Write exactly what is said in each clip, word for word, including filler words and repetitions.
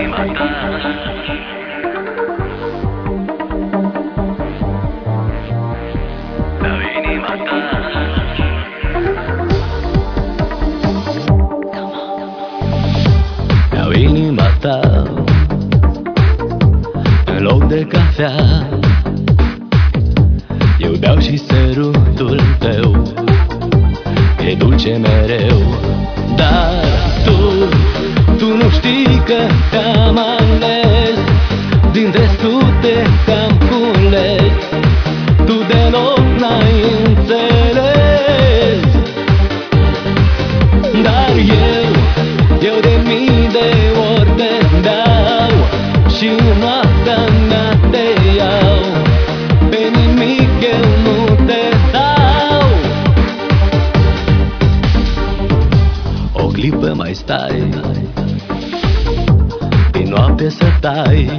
inima ta. Dau inima ta. Dau inima ta în loc de cafea. Eu beau și sărutul tău e dulce mereu. Dar tu, tu nu știi că te-am ales, dintre sute te-am cules. Tu deloc n-ai înțeles. Dar eu, eu de mii de ori te dau și în noaptea mea te iau. Pe nimic eu nu te dau. O clipă mai stai, din noapte să tai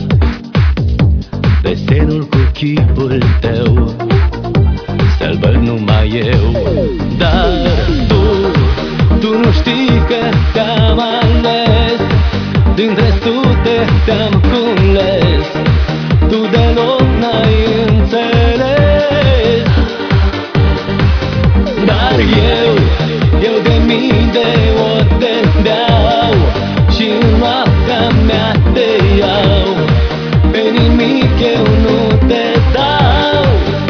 desenul cu chipul tău, să-l văd numai eu. Dar tu, tu nu știi că te-am ales, dintre sute te-am cules. Tu deloc n-ai înțeles. Dar eu, eu de mii de ori te beau și în noaptea mea te iau. Pe nimic eu nu te dau.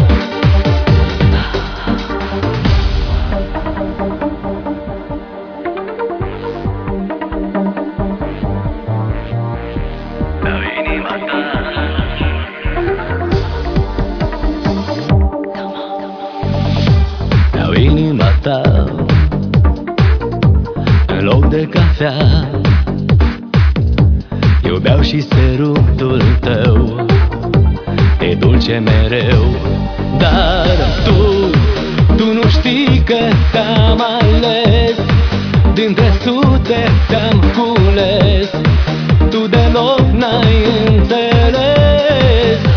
Dau inima ta. Dau inima ta în loc de cafea. Eu beau și sărutul tău e dulce mereu. Dar tu, tu nu știi că te-am ales, dintre sute te-am cules. Tu deloc n-ai înțeles.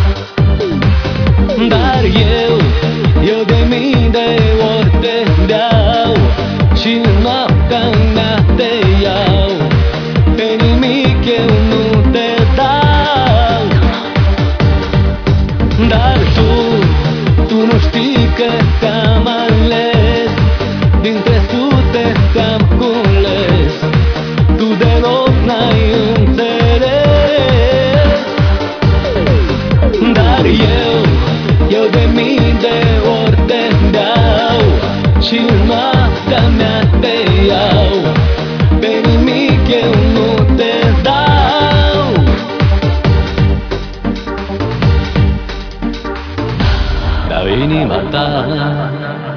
Dar eu, eu de mii de ori te beau și în noaptea mea te iau. Pe nimic eu nu te dau. Dar tu, tu nu știi că te-am ales, dintre sute te-am cules. Tu deloc n-ai înțeles. Dar eu, eu de mii de ori te beau și în noaptea mea te iau. Pe nimic eu nu te dau. Dau inima ta.